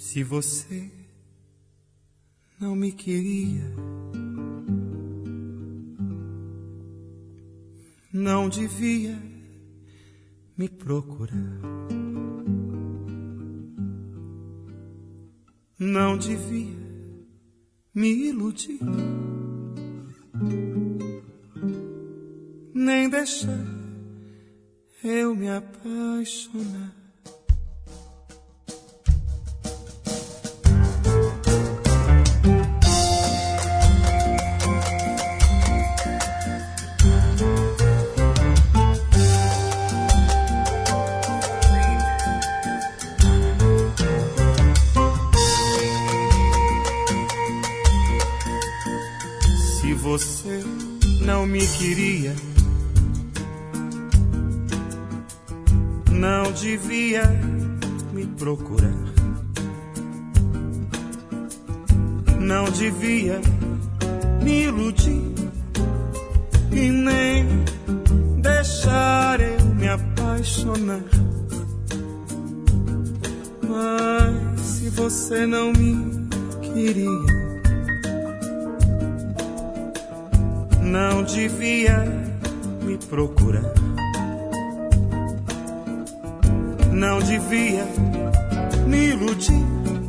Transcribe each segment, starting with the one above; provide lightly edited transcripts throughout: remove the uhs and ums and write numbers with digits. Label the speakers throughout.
Speaker 1: Se você não me queria, não devia me procurar, não devia me iludir, nem deixar eu me apaixonar. Se você não me queria, não devia me procurar, não devia me iludir e nem deixar eu me apaixonar. Mas se você não me queria, não devia me procurar, não devia me iludir,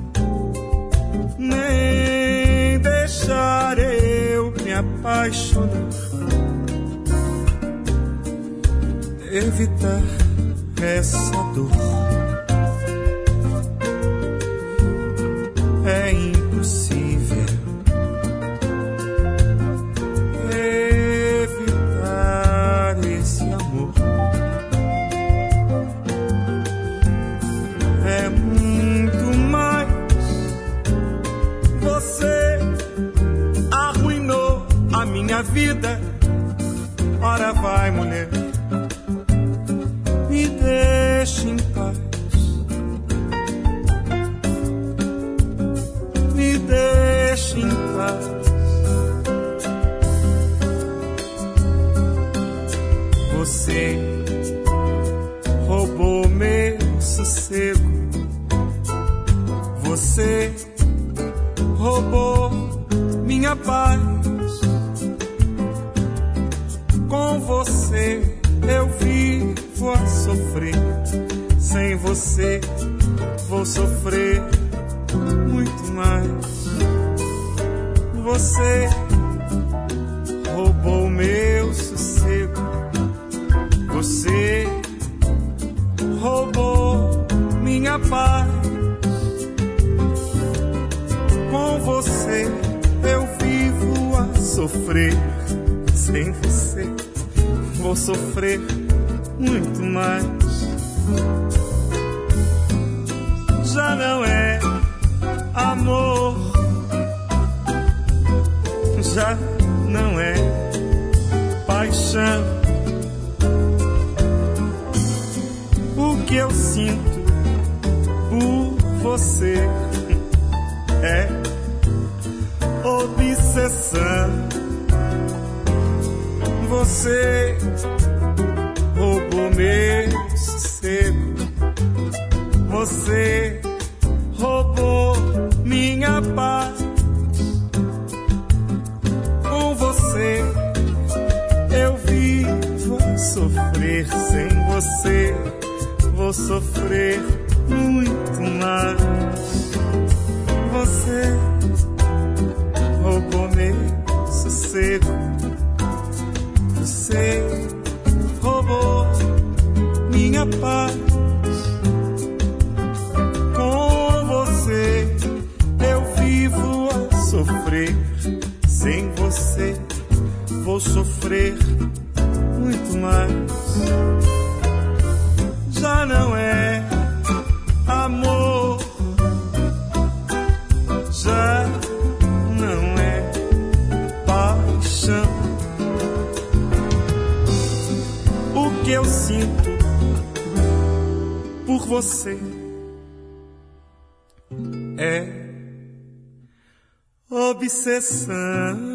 Speaker 1: nem deixar eu me apaixonar. Evitar essa dor é impossível. Evitar esse amor é muito mais. Você arruinou a minha vida. Ora vai, mulher, me deixe em paz, me deixe em paz. Você roubou meu sossego, você roubou minha paz. Com você eu vivo a sofrer, sem você vou sofrer muito mais. Você roubou meu sossego, você roubou minha paz. Com você eu vivo a sofrer, sem você vou sofrer muito mais. Já não é amor, já não é paixão. O que eu sinto por você é obsessão. Você roubou meu sossego, você roubou minha paz. Com você eu vivo a sofrer, sem você vou sofrer muito mais. Você roubou meu sossego, você roubou minha paz. Com você eu vivo a sofrer, sem você vou sofrer muito mais. Já não é amor, já não é paixão. O que eu sinto por você é obsessão.